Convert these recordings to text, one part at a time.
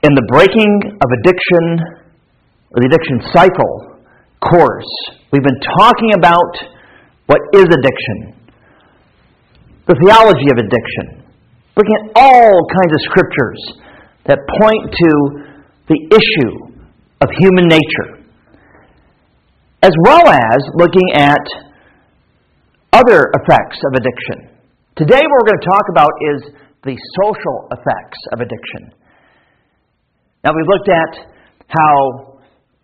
In the Breaking of Addiction, or the Addiction Cycle course, we've been talking about what is addiction, the theology of addiction, looking at all kinds of scriptures that point to the issue of human nature, as well as looking at other effects of addiction. Today what we're going to talk about is the social effects of addiction. Now, we've looked at how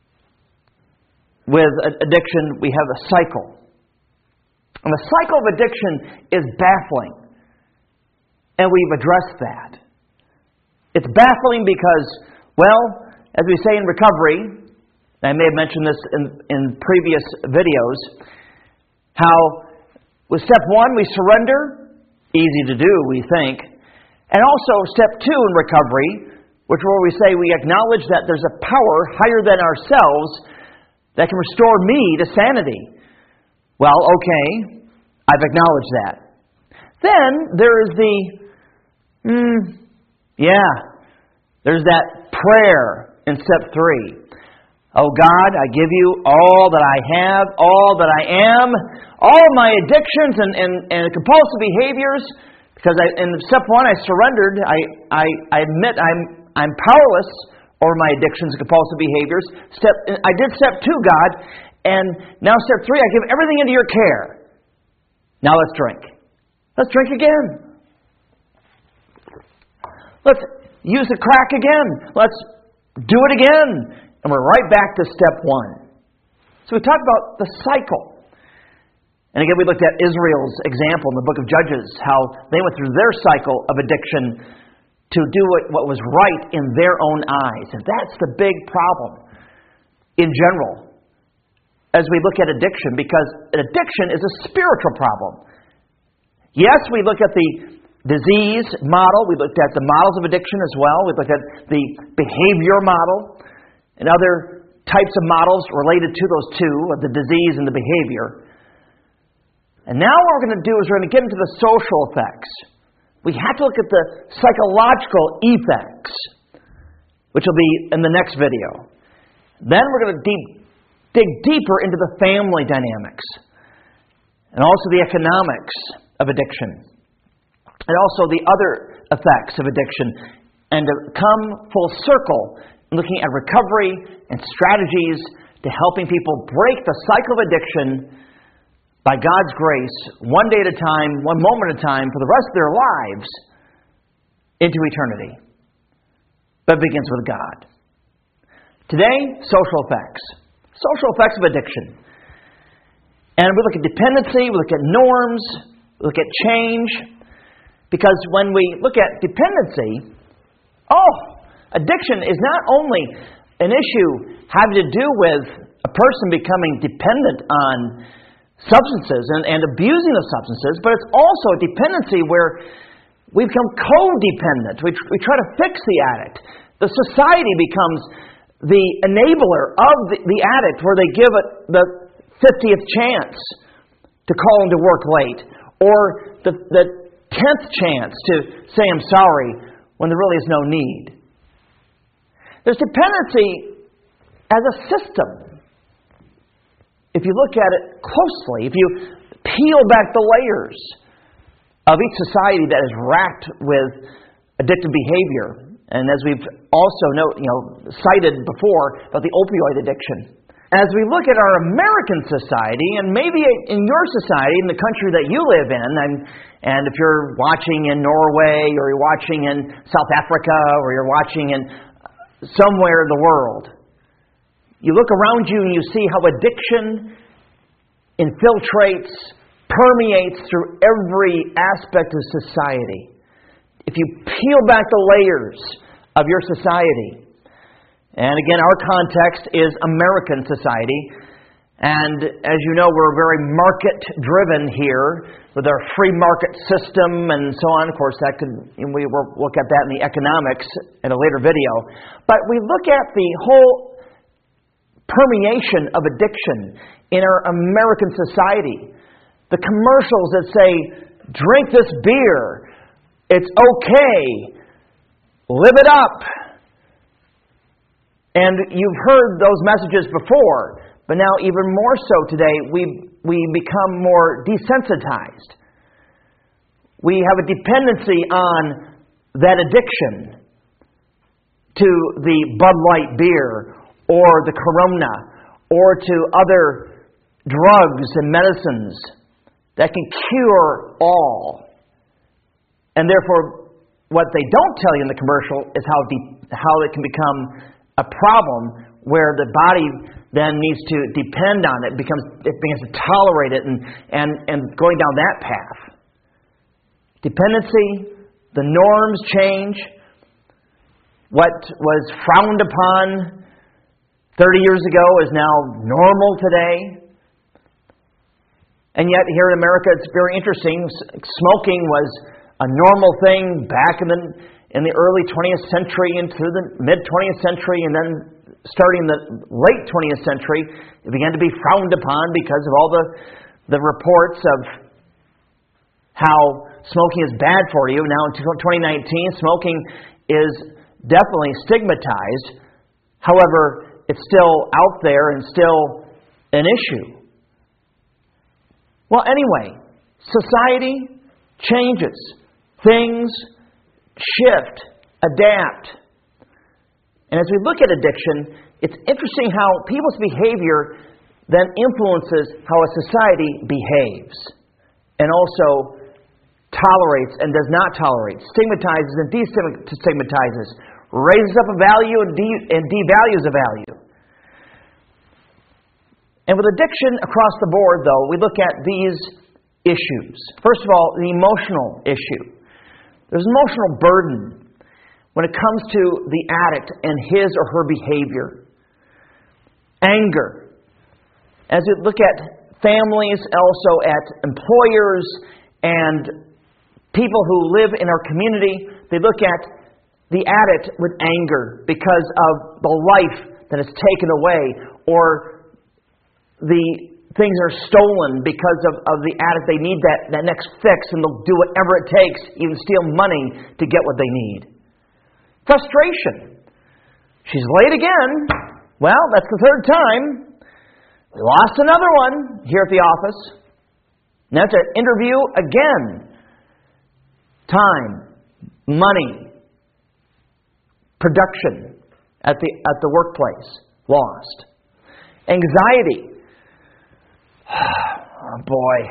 with addiction we have a cycle. And the cycle of addiction is baffling. And we've addressed that. It's baffling because, well, as we say in recovery, and I may have mentioned this in previous videos, how with step one we surrender, easy to do, we think. And also step two in recovery, which is where we say we acknowledge that there's a power higher than ourselves that can restore me to sanity. Well, okay, I've acknowledged that. Then there is there's that prayer in step three. Oh God, I give you all that I have, all that I am, all my addictions and compulsive behaviors. Because in step one, I surrendered. I admit I'm powerless over my addictions and compulsive behaviors. I did step two, God, and now step three, I give everything into your care. Now let's drink. Let's drink again. Let's use the crack again. Let's do it again. And we're right back to step one. So we talked about the cycle. And again, we looked at Israel's example in the book of Judges, how they went through their cycle of addiction to do what was right in their own eyes. And that's the big problem in general as we look at addiction, because addiction is a spiritual problem. Yes, we look at the disease model. We looked at the models of addiction as well. We looked at the behavior model and other types of models related to those two, of the disease and the behavior. And now what we're going to do is we're going to get into the social effects. We have to look at the psychological effects, which will be in the next video. Then we're going to dig deeper into the family dynamics, and also the economics of addiction, and also the other effects of addiction, and to come full circle in looking at recovery and strategies to helping people break the cycle of addiction by God's grace, one day at a time, one moment at a time, for the rest of their lives, into eternity. But it begins with God. Today, social effects. Social effects of addiction. And we look at dependency, we look at norms, we look at change. Because when we look at dependency, addiction is not only an issue having to do with a person becoming dependent on substances and abusing of substances, but it's also a dependency where we become codependent. We try to fix the addict. The society becomes the enabler of the addict, where they give it the 50th chance to call into work late, or the 10th chance to say I'm sorry when there really is no need. There's dependency as a system. If you look at it closely, if you peel back the layers of each society that is racked with addictive behavior, and as we've also cited before about the opioid addiction. As we look at our American society, and maybe in your society, in the country that you live in, and if you're watching in Norway, or you're watching in South Africa, or you're watching in somewhere in the world, you look around you and you see how addiction infiltrates, permeates through every aspect of society. If you peel back the layers of your society, and again, our context is American society, and as you know, we're very market-driven here with our free market system and so on. Of course, we will look at that in the economics in a later video. But we look at the whole permeation of addiction in our American society. The commercials that say, drink this beer, it's okay, live it up, And you've heard those messages before, but now even more so today, we become more desensitized. We have a dependency on that addiction to the Bud Light beer or the Corona or to other drugs and medicines that can cure all. And therefore, what they don't tell you in the commercial is how it can become a problem where the body then needs to depend on it, it begins to tolerate it and going down that path. Dependency, the norms change. What was frowned upon 30 years ago is now normal today. And yet here in America it's very interesting. Smoking was a normal thing back in the early 20th century into the mid 20th century, and then starting in the late 20th century, it began to be frowned upon because of all the reports of how smoking is bad for you. Now in 2019, smoking is definitely stigmatized. However, it's still out there and still an issue. Well, anyway, society changes. Things shift, adapt. And as we look at addiction, it's interesting how people's behavior then influences how a society behaves and also tolerates and does not tolerate, stigmatizes and destigmatizes, raises up a value and devalues a value. And with addiction across the board, though, we look at these issues. First of all, the emotional issue. There's emotional burden when it comes to the addict and his or her behavior. Anger. As we look at families, also at employers and people who live in our community, they look at the addict with anger because of the life that is taken away, or the things are stolen because of the addict. They need that next fix, and they'll do whatever it takes, even steal money to get what they need. Frustration. She's late again. Well, that's the third time. We lost another one here at the office. Now it's an interview again. Time, money, production at the workplace lost. Anxiety. Oh boy.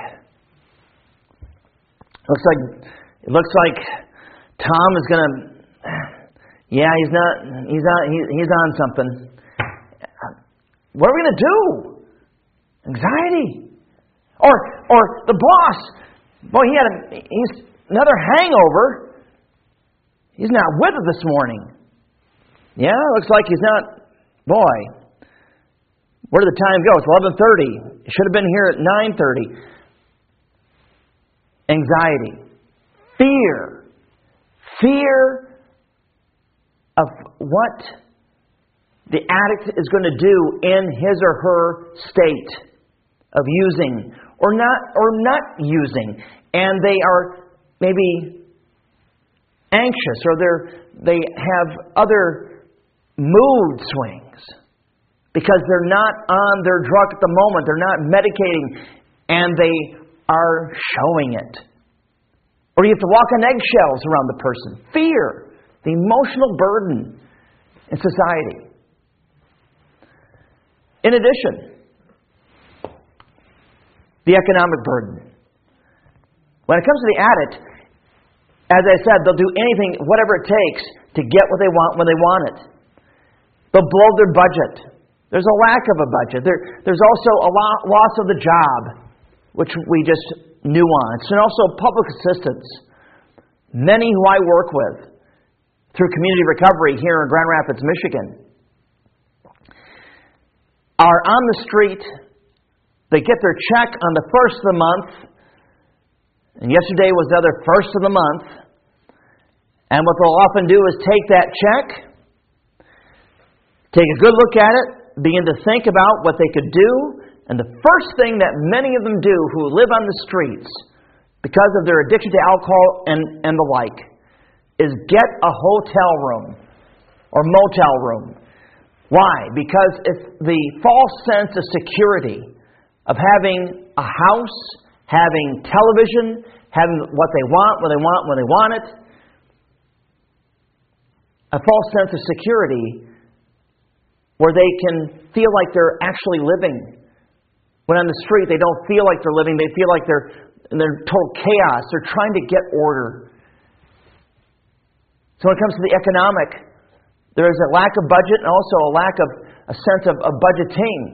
It looks like Tom is gonna. Yeah, he's on something. What are we gonna do? Anxiety. Or the boss. Boy, he's another hangover. He's not with us this morning. Yeah, looks like he's not. Boy. Where did the time go? It's 11:30. It should have been here at 9:30. Anxiety. Fear. Fear of what the addict is going to do in his or her state of using or not using. And they are maybe anxious, or they have other mood swings. Because they're not on their drug at the moment. They're not medicating. And they are showing it. Or you have to walk on eggshells around the person. Fear. The emotional burden in society. In addition, the economic burden. When it comes to the addict, as I said, they'll do anything, whatever it takes, to get what they want when they want it. They'll blow their budget. There's a lack of a budget. There's also a loss of the job, which we just nuanced, and also public assistance. Many who I work with through community recovery here in Grand Rapids, Michigan, are on the street. They get their check on the first of the month, and yesterday was the other first of the month. And what they'll often do is take that check, take a good look at it, begin to think about what they could do, and the first thing that many of them do who live on the streets because of their addiction to alcohol and the like is get a hotel room or motel room Why? Because it's the false sense of security of having a house, having television, having what they want, when they want it. A false sense of security where they can feel like they're actually living. When on the street, they don't feel like they're living. They feel like they're in total chaos. They're trying to get order. So when it comes to the economic, there is a lack of budget and also a lack of a sense of budgeting.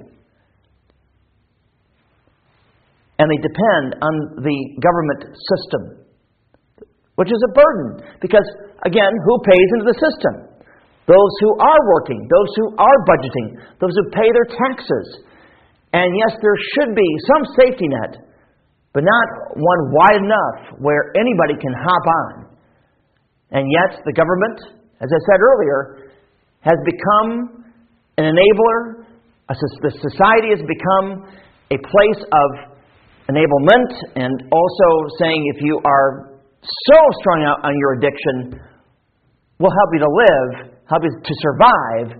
And they depend on the government system, which is a burden. Because, again, who pays into the system? Those who are working, those who are budgeting, those who pay their taxes. And yes, there should be some safety net, but not one wide enough where anybody can hop on. And yet, the government, as I said earlier, has become an enabler. The society has become a place of enablement, and also saying if you are so strung out on your addiction, we'll help you to live, help you to survive.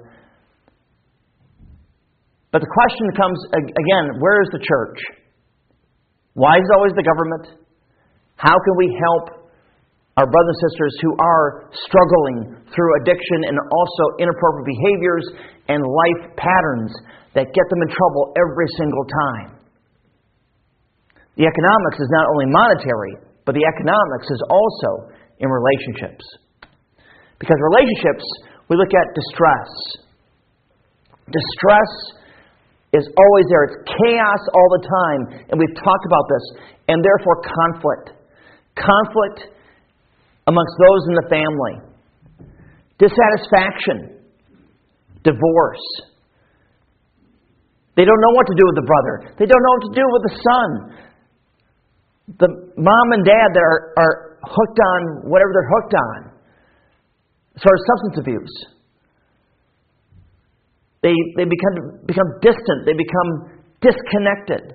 But the question comes again, where is the church? Why is it always the government? How can we help our brothers and sisters who are struggling through addiction and also inappropriate behaviors and life patterns that get them in trouble every single time? The economics is not only monetary, but the economics is also in relationships. Because relationships, we look at distress. Distress is always there. It's chaos all the time. And we've talked about this. And therefore conflict. Conflict amongst those in the family. Dissatisfaction. Divorce. They don't know what to do with the brother. They don't know what to do with the son. The mom and dad that are hooked on whatever they're hooked on. As far as substance abuse. They become distant. They become disconnected.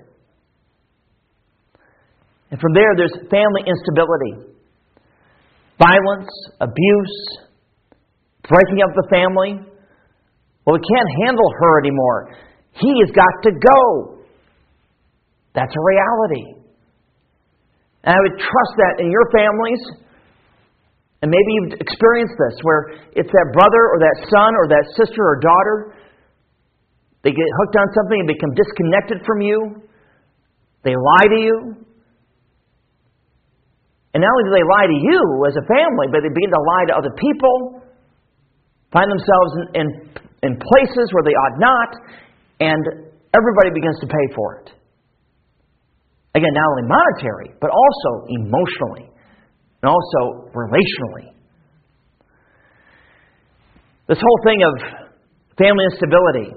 And from there's family instability. Violence, abuse, breaking up the family. Well, we can't handle her anymore. He has got to go. That's a reality. And I would trust that in your families. And maybe you've experienced this, where it's that brother or that son or that sister or daughter. They get hooked on something and become disconnected from you. They lie to you. And not only do they lie to you as a family, but they begin to lie to other people. Find themselves in places where they ought not. And everybody begins to pay for it. Again, not only monetary, but also emotionally. And also relationally. This whole thing of family instability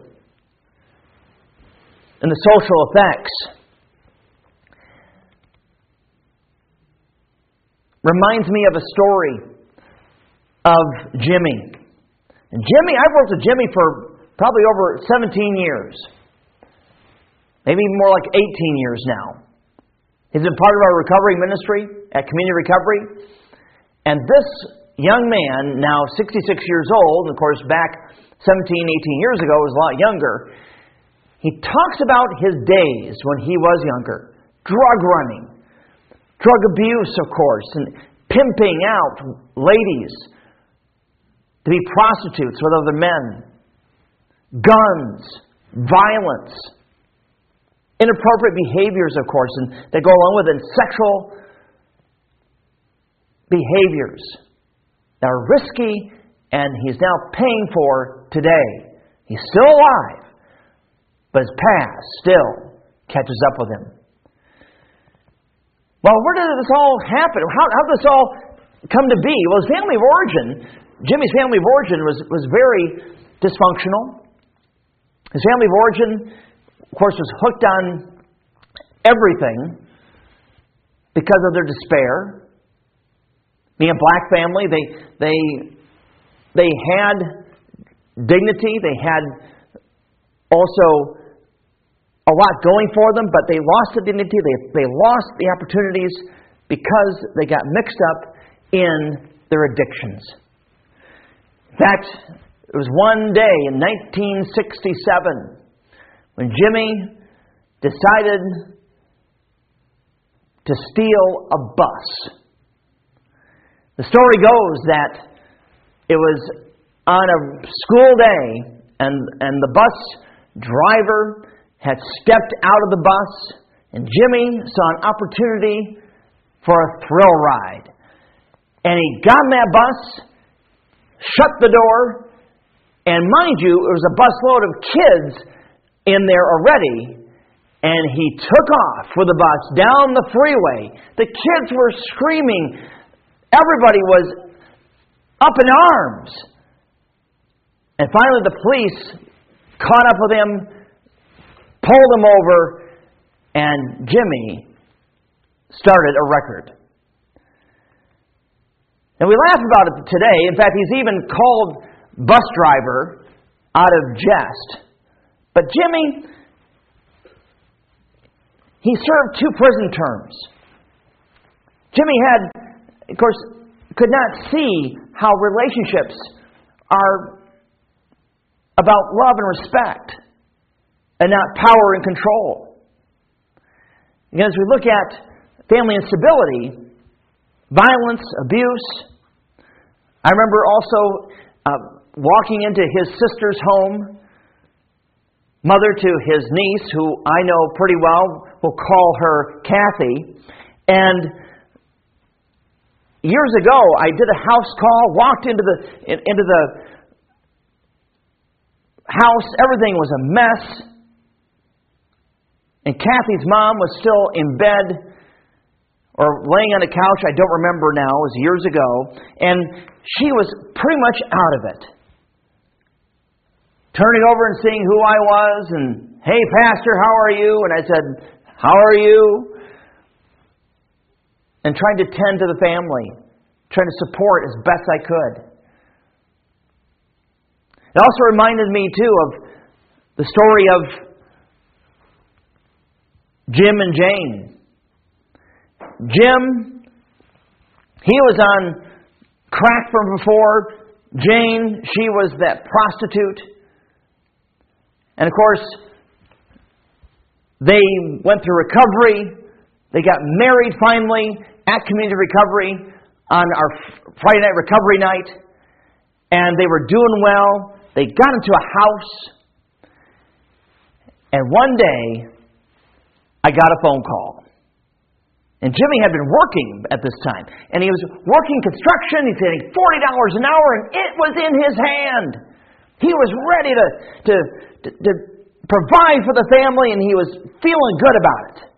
and the social effects reminds me of a story of Jimmy. And Jimmy, I've worked with Jimmy for probably over 17 years. Maybe more like 18 years now. He's been part of our recovery ministry at Community Recovery. And this young man, now 66 years old, of course back 17, 18 years ago, was a lot younger. He talks about his days when he was younger. Drug running. Drug abuse, of course. And pimping out ladies to be prostitutes with other men. Guns. Violence. Inappropriate behaviors, of course, and that go along with it. Sexual behaviors that are risky, and he's now paying for today. He's still alive, but his past still catches up with him. Well, where did this all happen? How did this all come to be? Well, his family of origin, Jimmy's family of origin was very dysfunctional. His family of origin, of course, was hooked on everything because of their despair. Being a black family, they had dignity. They had also a lot going for them, but they lost the dignity. They lost the opportunities because they got mixed up in their addictions. In fact, It was one day in 1967 when Jimmy decided to steal a bus. The story goes that it was on a school day, and the bus driver had stepped out of the bus, and Jimmy saw an opportunity for a thrill ride. And he got in that bus, shut the door, and mind you, it was a busload of kids in there already, and he took off with the bus down the freeway. The kids were screaming. Everybody was up in arms. And finally the police caught up with him, pulled him over, and Jimmy started a record. And we laugh about it today. In fact, he's even called bus driver out of jest. But Jimmy, he served 2 prison terms. Jimmy had, of course, could not see how relationships are about love and respect and not power and control. And as we look at family instability, violence, abuse, I remember also walking into his sister's home, mother to his niece, who I know pretty well, we'll call her Kathy, and years ago, I did a house call, walked into the house. Everything was a mess. And Kathy's mom was still in bed or laying on a couch. I don't remember now. It was years ago. And she was pretty much out of it. Turning over and seeing who I was. And, hey, Pastor, how are you? And I said, how are you? And trying to tend to the family, trying to support as best I could. It also reminded me, too, of the story of Jim and Jane. Jim, he was on crack from before. Jane, she was that prostitute. And, of course, they went through recovery. They got married finally at Community Recovery on our Friday night recovery night, and they were doing well. They got into a house, and one day, I got a phone call. And Jimmy had been working at this time, and he was working construction. He's getting $40 an hour, and it was in his hand. He was ready to provide for the family, and he was feeling good about it.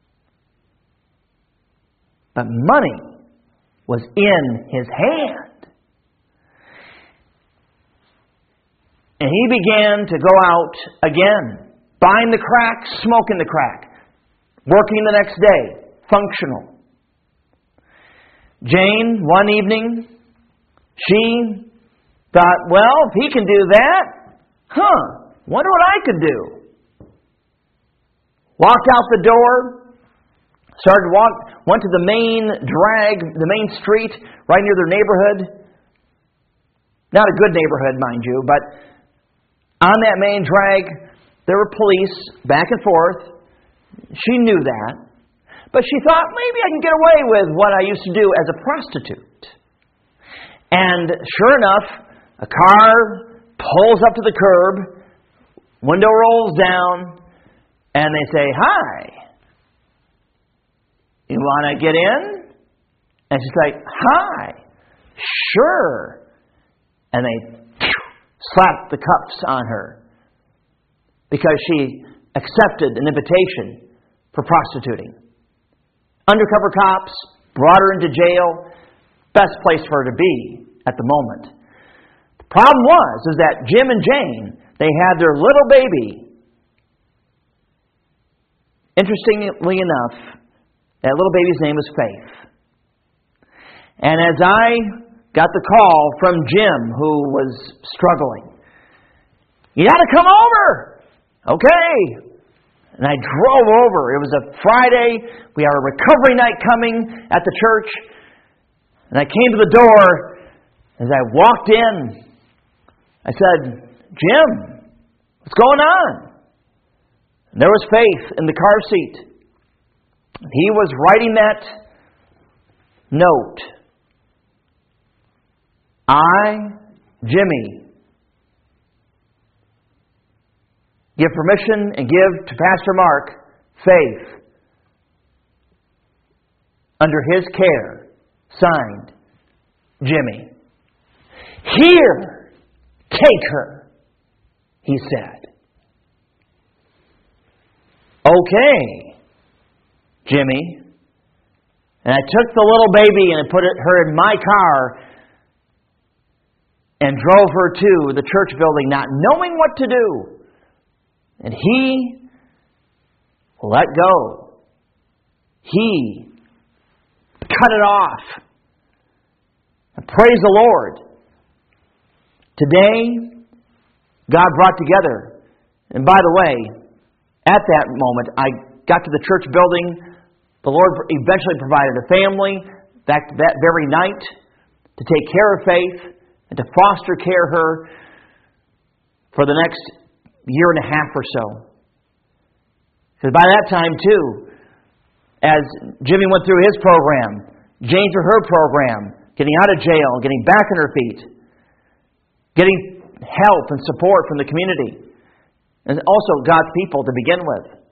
But money was in his hand. And he began to go out again, buying the crack, smoking the crack, working the next day, functional. Jane, one evening, she thought, well, if he can do that, wonder what I could do. Walked out the door, went to the main drag, the main street, right near their neighborhood. Not a good neighborhood, mind you, but on that main drag, there were police back and forth. She knew that. But she thought, maybe I can get away with what I used to do as a prostitute. And sure enough, a car pulls up to the curb, window rolls down, and they say, hi. You want to get in? And she's like, hi. Sure. And they slapped the cuffs on her because she accepted an invitation for prostituting. Undercover cops brought her into jail. Best place for her to be at the moment. The problem was that Jim and Jane, they had their little baby. Interestingly enough, that little baby's name was Faith. And as I got the call from Jim, who was struggling, you got to come over. Okay. And I drove over. It was a Friday. We had a recovery night coming at the church. And I came to the door. As I walked in, I said, Jim, what's going on? And there was Faith in the car seat. He was writing that note. I, Jimmy, give permission and give to Pastor Mark Faith under his care. Signed, Jimmy. Here, take her, he said. Okay, Jimmy. And I took the little baby and I put her in my car and drove her to the church building, not knowing what to do. And he let go. He cut it off. And praise the Lord. Today, God brought together. And by the way, at that moment, I got to the church building. The Lord eventually provided a family that very night to take care of Faith and to foster care her for the next year and a half or so. Because by that time, too, as Jimmy went through his program, Jane through her program, getting out of jail, getting back on her feet, getting help and support from the community, and also God's people to begin with.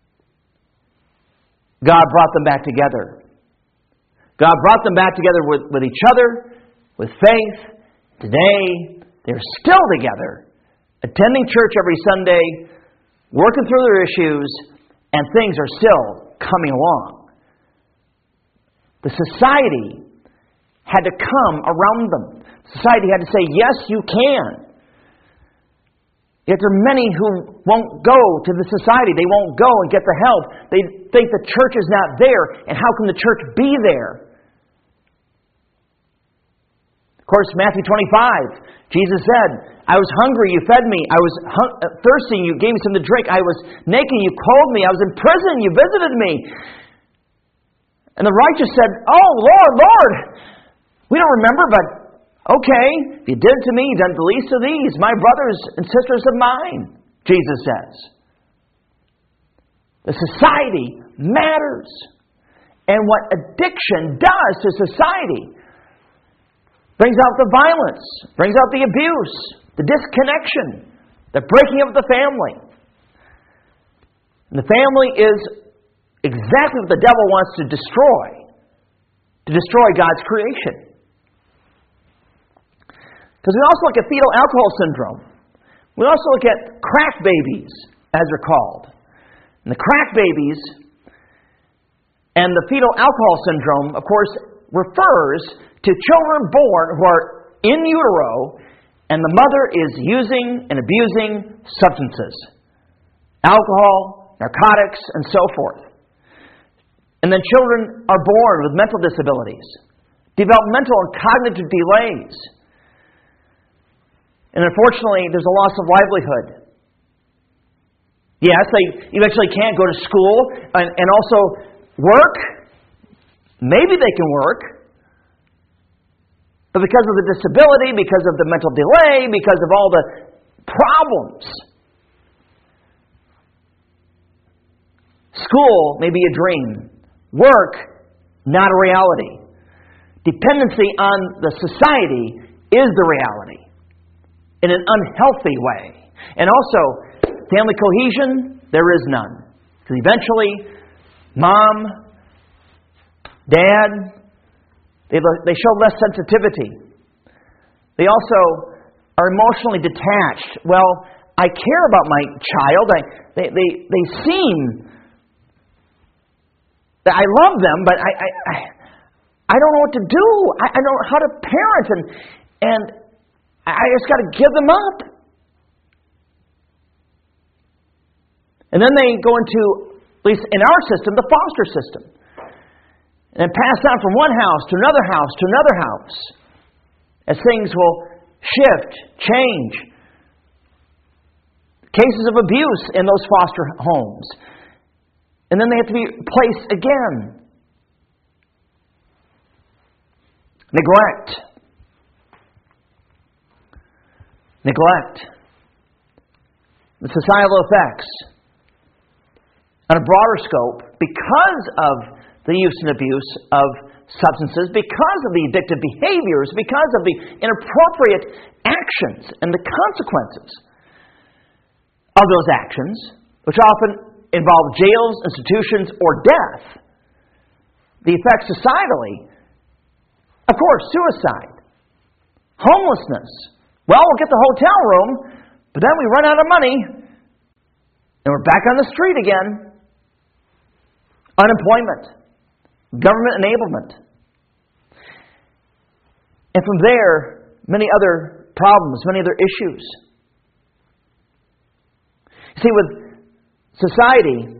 God brought them back together. God brought them back together with each other, with Faith. Today, they're still together, attending church every Sunday, working through their issues, and things are still coming along. The society had to come around them. Society had to say, yes, you can. Yet there are many who won't go to the society. They won't go and get the help. They think the church is not there. And how can the church be there? Of course, Matthew 25, Jesus said, I was hungry, you fed me. I was thirsty, you gave me something to drink. I was naked, you clothed me. I was in prison, you visited me. And the righteous said, oh, Lord, Lord, we don't remember, but okay, if you did it to me, you done the least of these, my brothers and sisters of mine, Jesus says. The society matters. And what addiction does to society brings out the violence, brings out the abuse, the disconnection, the breaking of the family. And the family is exactly what the devil wants to destroy God's creation. Because we also look at fetal alcohol syndrome. We also look at crack babies, as they're called. And the crack babies and the fetal alcohol syndrome, of course, refers to children born who are in utero and the mother is using and abusing substances. Alcohol, narcotics, and so forth. And then children are born with mental disabilities, developmental and cognitive delays. And unfortunately, there's a loss of livelihood. Yes, they eventually can't go to school and also work. Maybe they can work. But because of the disability, because of the mental delay, because of all the problems, school may be a dream. Work, not a reality. Dependency on the society is the reality. In an unhealthy way. And also, family cohesion, there is none. Because eventually, mom, dad, they show less sensitivity. They also are emotionally detached. Well, I care about my child. They seem that I love them, but I don't know what to do. I don't know how to parent, and I just got to give them up. And then they go into, at least in our system, the foster system. And pass on from one house to another house to another house. As things will shift, change. Cases of abuse in those foster homes. And then they have to be placed again. Neglect. neglect, the societal effects on a broader scope because of the use and abuse of substances, because of the addictive behaviors, because of the inappropriate actions and the consequences of those actions, which often involve jails, institutions, or death. The effects societally, of course, suicide, homelessness. Well, we'll get the hotel room, but then we run out of money, and we're back on the street again. Unemployment, government enablement. And from there, many other problems, many other issues. See, with society,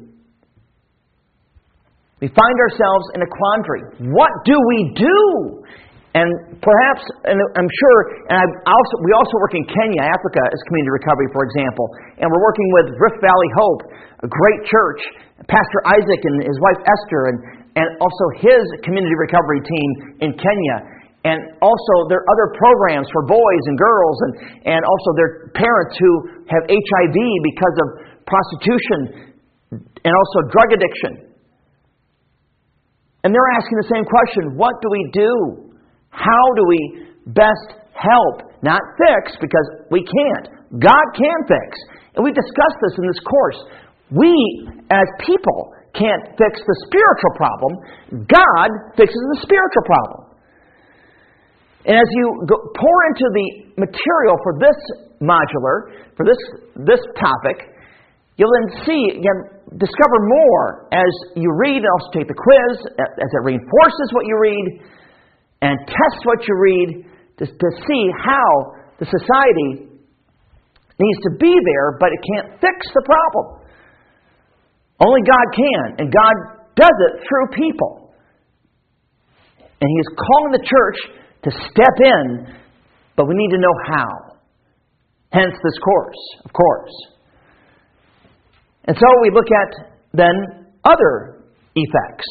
we find ourselves in a quandary. What do we do? And perhaps, and I'm sure, we also work in Kenya, Africa, as community recovery, for example. And we're working with Rift Valley Hope, a great church, Pastor Isaac and his wife Esther, and also his community recovery team in Kenya. And also there are other programs for boys and girls, and also their parents who have HIV because of prostitution and also drug addiction. And they're asking the same question, what do we do? How do we best help? Not fix, because we can't. God can fix. And we discussed this in this course. We, as people, can't fix the spiritual problem. God fixes the spiritual problem. And as you pour into the material for this modular, for this topic, you'll then see, again, discover more as you read and also take the quiz, as it reinforces what you read, and test what you read to see how the society needs to be there, but it can't fix the problem. Only God can, and God does it through people. And He is calling the church to step in, but we need to know how. Hence this course, of course. And so we look at, then, other effects.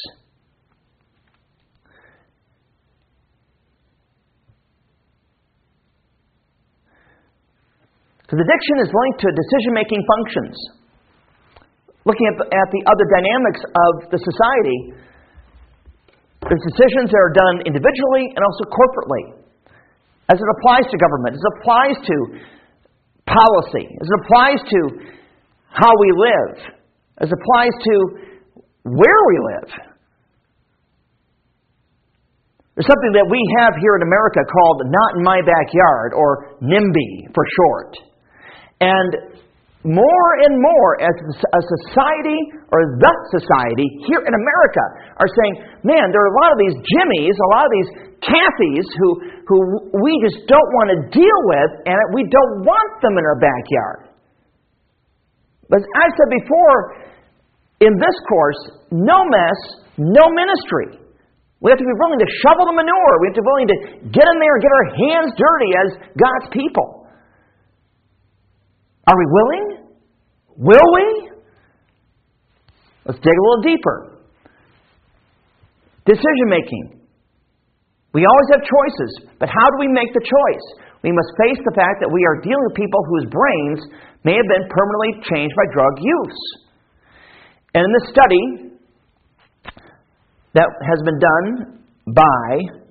Because addiction is linked to decision-making functions. Looking at the other dynamics of the society, there's decisions that are done individually and also corporately. As it applies to government, as it applies to policy, as it applies to how we live, as it applies to where we live. There's something that we have here in America called Not in My Backyard, or NIMBY for short. And more and more as a society, or the society here in America, are saying, man, there are a lot of these Jimmies, a lot of these Kathys who we just don't want to deal with, and we don't want them in our backyard. But as I said before, in this course, no mess, no ministry. We have to be willing to shovel the manure. We have to be willing to get in there and get our hands dirty as God's people. Are we willing? Will we? Let's dig a little deeper. Decision making. We always have choices, but how do we make the choice? We must face the fact that we are dealing with people whose brains may have been permanently changed by drug use. And in this study that has been done by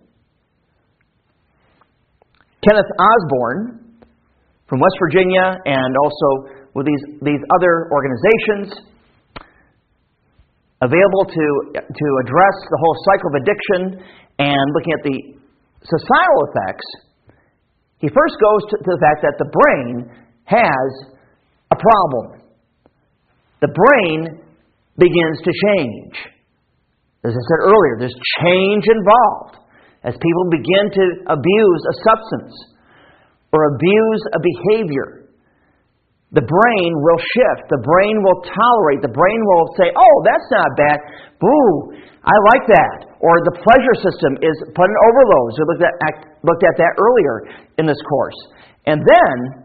Kenneth Osborne from West Virginia, and also with these other organizations available to address the whole cycle of addiction and looking at the societal effects, he first goes to the fact that the brain has a problem. The brain begins to change. As I said earlier, there's change involved as people begin to abuse a substance or abuse a behavior. The brain will shift. The brain will tolerate. The brain will say, oh, that's not bad. Ooh, I like that. Or the pleasure system is put in overload. So we looked at that earlier in this course. And then,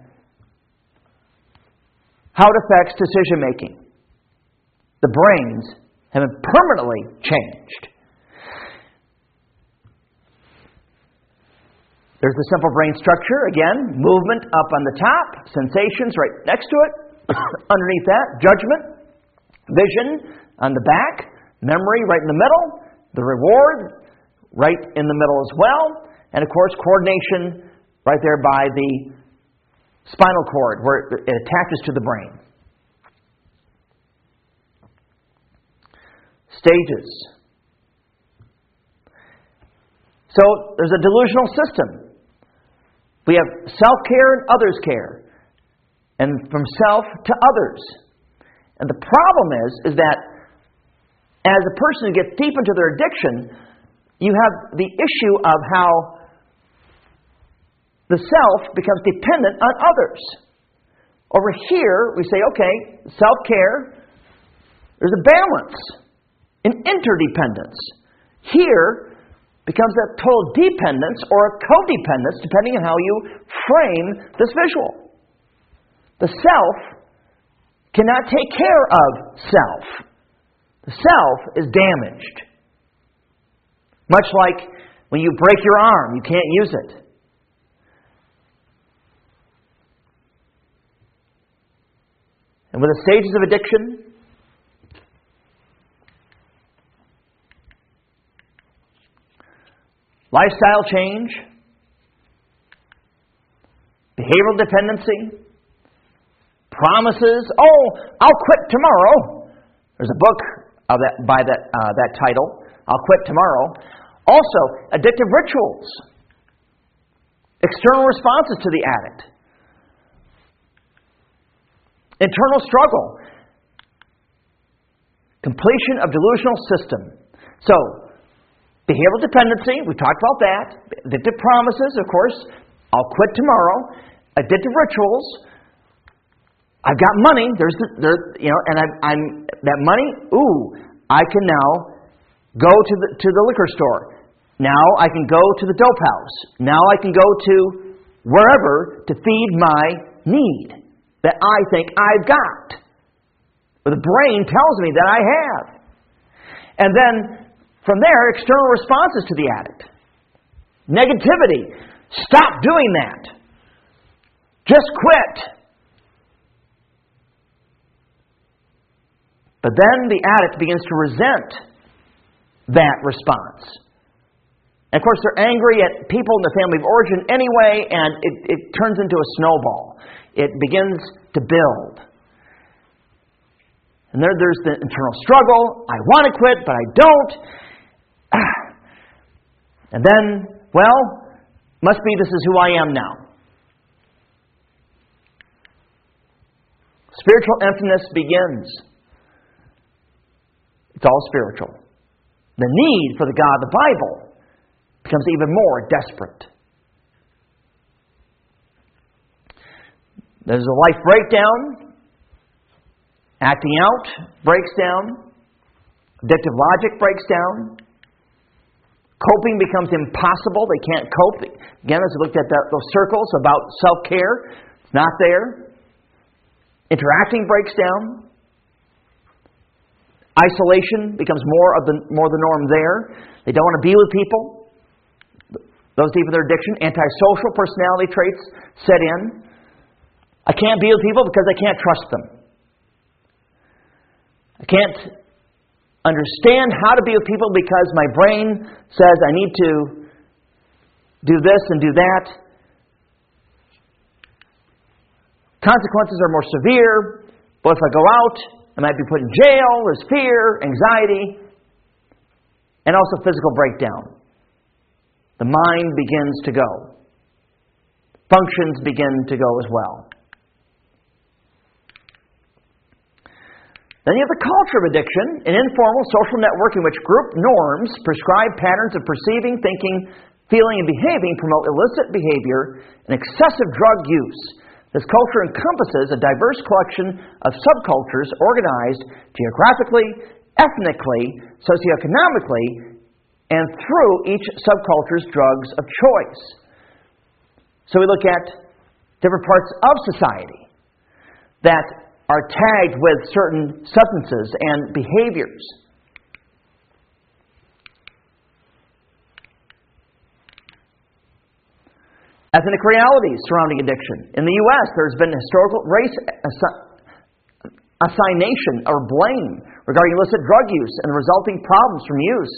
how it affects decision making. The brains have been permanently changed. There's the simple brain structure. Again, movement up on the top, sensations right next to it. Underneath that, judgment, vision on the back, memory right in the middle, the reward right in the middle as well, and of course coordination right there by the spinal cord where it attaches to the brain. Stages. So there's a delusional system. We have self-care and others' care. And from self to others. And the problem is that as a person gets deep into their addiction, you have the issue of how the self becomes dependent on others. Over here, we say, okay, self-care, there's a balance, an interdependence. Here becomes a total dependence or a codependence, depending on how you frame this visual. The self cannot take care of self. The self is damaged. Much like when you break your arm, you can't use it. And with the stages of addiction, lifestyle change, behavioral dependency, promises. Oh, I'll quit tomorrow. There's a book by that title. I'll quit tomorrow. Also, addictive rituals, external responses to the addict, internal struggle, completion of delusional system. So, behavioral dependency, we talked about that. Addictive promises, of course. I'll quit tomorrow. Addictive rituals. I've got money. I'm that money. I can now go to the liquor store. Now I can go to the dope house. Now I can go to wherever to feed my need that I think I've got, or the brain tells me that I have. And then from there, external responses to the addict. Negativity. Stop doing that. Just quit. But then the addict begins to resent that response. And of course, they're angry at people in the family of origin anyway, and it turns into a snowball. It begins to build. And there's the internal struggle. I want to quit, but I don't. And then, must be this is who I am now. Spiritual emptiness begins. It's all spiritual. The need for the God of the Bible becomes even more desperate. There's a life breakdown. Acting out breaks down. Addictive logic breaks down. Coping becomes impossible. They can't cope. Again, as we looked at those circles about self-care, it's not there. Interacting breaks down. Isolation becomes more the norm there. They don't want to be with people. Those deep in their addiction, antisocial personality traits set in. I can't be with people because I can't trust them. I can't understand how to be with people because my brain says I need to do this and do that. Consequences are more severe. But if I go out, I might be put in jail. There's fear, anxiety, and also physical breakdown. The mind begins to go. Functions begin to go as well. Then you have the culture of addiction, an informal social network in which group norms, prescribed patterns of perceiving, thinking, feeling, and behaving promote illicit behavior and excessive drug use. This culture encompasses a diverse collection of subcultures organized geographically, ethnically, socioeconomically, and through each subculture's drugs of choice. So we look at different parts of society that are tagged with certain substances and behaviors. ethnic realities surrounding addiction. In the U.S., there's been historical race assignation or blame regarding illicit drug use and the resulting problems from use.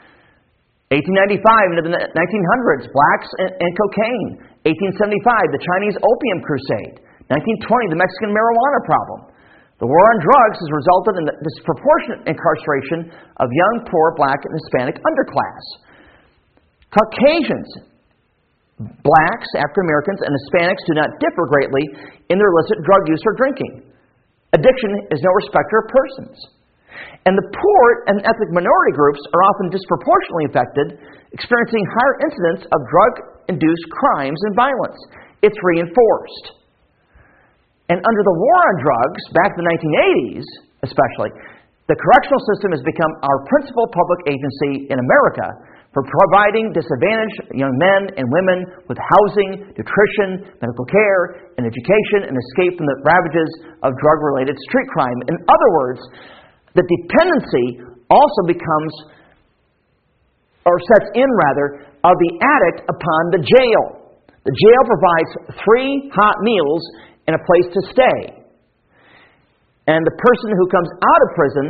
1895 into the 1900s, blacks and cocaine. 1875, the Chinese Opium Crusade. 1920, the Mexican marijuana problem. The war on drugs has resulted in the disproportionate incarceration of young, poor, black, and Hispanic underclass. Caucasians, blacks, African Americans, and Hispanics do not differ greatly in their illicit drug use or drinking. Addiction is no respecter of persons. And the poor and ethnic minority groups are often disproportionately affected, experiencing higher incidence of drug-induced crimes and violence. It's reinforced. And under the war on drugs, back in the 1980s especially, the correctional system has become our principal public agency in America for providing disadvantaged young men and women with housing, nutrition, medical care, and education, and escape from the ravages of drug-related street crime. In other words, the dependency also becomes, or sets in rather, of the addict upon the jail. The jail provides 3 hot meals and a place to stay. And the person who comes out of prison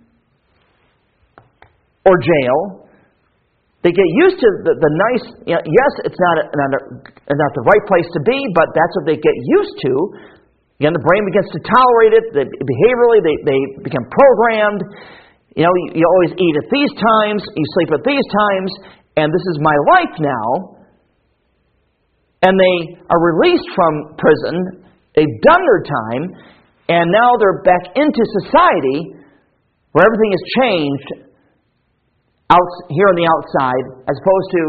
or jail, they get used to the nice, yes, it's not the right place to be, but that's what they get used to. Again, the brain begins to tolerate it. Behaviorally, they become programmed. You always eat at these times, you sleep at these times, and this is my life now. And they are released from prison. They've done their time, and now they're back into society where everything has changed out here on the outside, as opposed to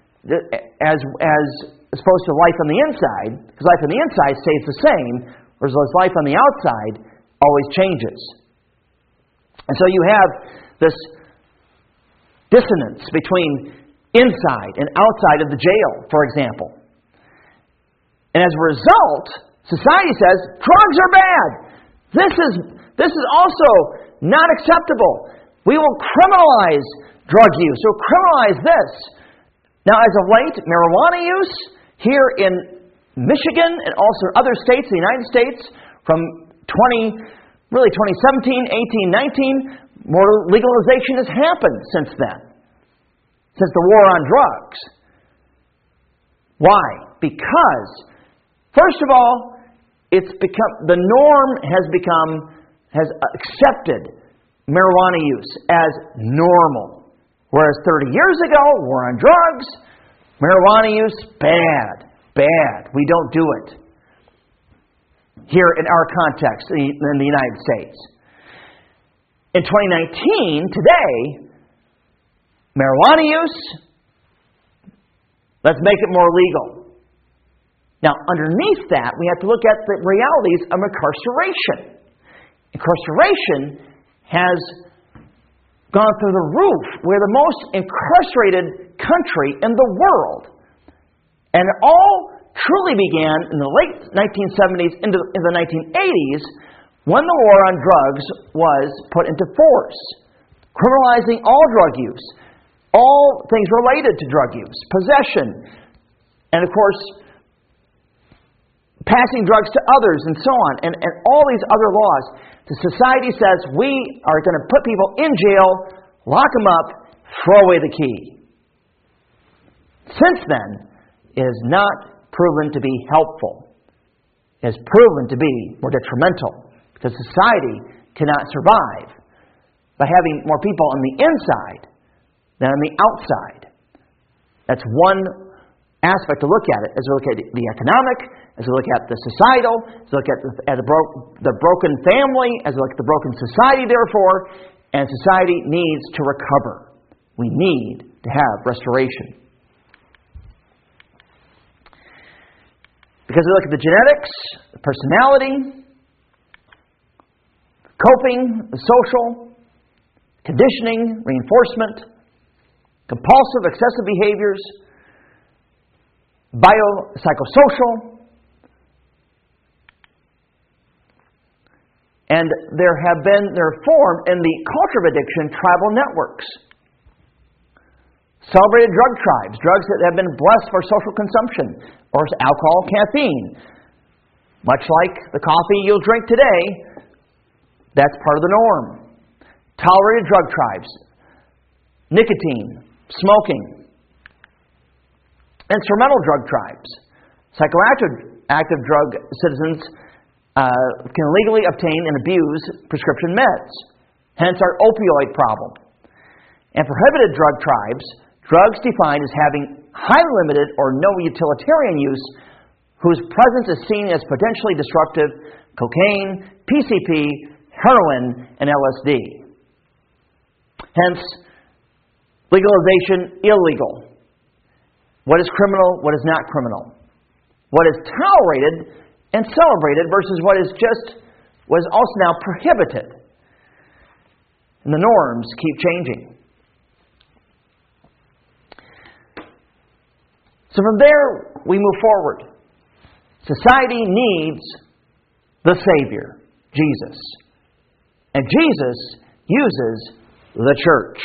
life on the inside. Because life on the inside stays the same, whereas life on the outside always changes. And so you have this dissonance between inside and outside of the jail, for example. And as a result, society says drugs are bad. This is also not acceptable. We will criminalize drug use. We'll criminalize this. Now, as of late, marijuana use here in Michigan and also other states in the United States from 2017, 18, 19, more legalization has happened since then. Since the war on drugs. Why? Because, first of all, the norm has accepted marijuana use as normal. Whereas 30 years ago, war on drugs, marijuana use, bad. We don't do it. Here in our context, in the United States. In 2019, today, marijuana use, let's make it more legal. Now, underneath that, we have to look at the realities of incarceration. Incarceration has gone through the roof. We're the most incarcerated country in the world. And it all truly began in the late 1970s into the 1980s when the war on drugs was put into force, criminalizing all drug use, all things related to drug use, possession, and of course, passing drugs to others and so on, and all these other laws. The society says we are going to put people in jail, lock them up, throw away the key. Since then, it has not proven to be helpful. It has proven to be more detrimental because society cannot survive by having more people on the inside than on the outside. That's one aspect to look at it, as we look at the economic, as we look at the societal, as we look at the broken family, as we look at the broken society, therefore, and society needs to recover. We need to have restoration. Because we look at the genetics, the personality, coping, the social, conditioning, reinforcement, compulsive, excessive behaviors, biopsychosocial, and there are formed in the culture of addiction tribal networks. Celebrated drug tribes, drugs that have been blessed for social consumption, or alcohol, caffeine. Much like the coffee you'll drink today, that's part of the norm. Tolerated drug tribes, nicotine, smoking. Instrumental drug tribes. Psychoactive drug citizens can legally obtain and abuse prescription meds. Hence our opioid problem. And prohibited drug tribes, drugs defined as having highly limited or no utilitarian use, whose presence is seen as potentially destructive: cocaine, PCP, heroin, and LSD. Hence, legalization illegal. What is criminal, what is not criminal? What is tolerated and celebrated versus what is also now prohibited. And the norms keep changing. So from there, we move forward. Society needs the Savior, Jesus. And Jesus uses the church.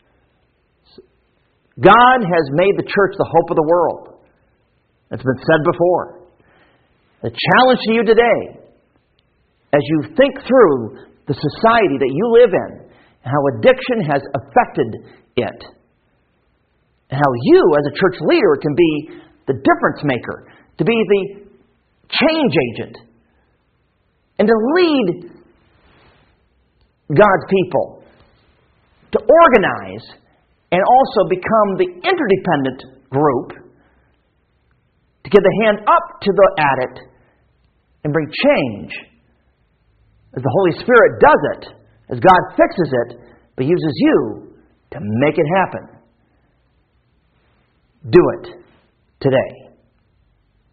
God has made the church the hope of the world. It's been said before. The challenge to you today, as you think through the society that you live in, and how addiction has affected it, and how you as a church leader can be the difference maker, to be the change agent, and to lead God's people, to organize and also become the interdependent group, to give the hand up to the addict and bring change as the Holy Spirit does it, as God fixes it, but uses you to make it happen. Do it today.